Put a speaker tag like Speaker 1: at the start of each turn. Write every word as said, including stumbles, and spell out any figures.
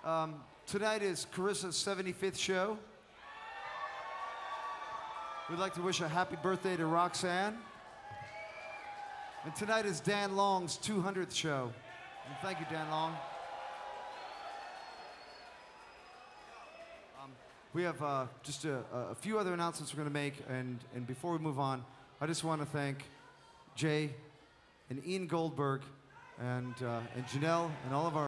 Speaker 1: Um, tonight is Carissa's seventy-fifth show. We'd like to wish a happy birthday to Roxanne. And tonight is Dan Long's two hundredth show. And thank you, Dan Long. Um, we have uh, just a, a few other announcements we're going to make. And, and before we move on, I just want to thank Jay and Ian Goldberg and, uh, and Janelle and all of our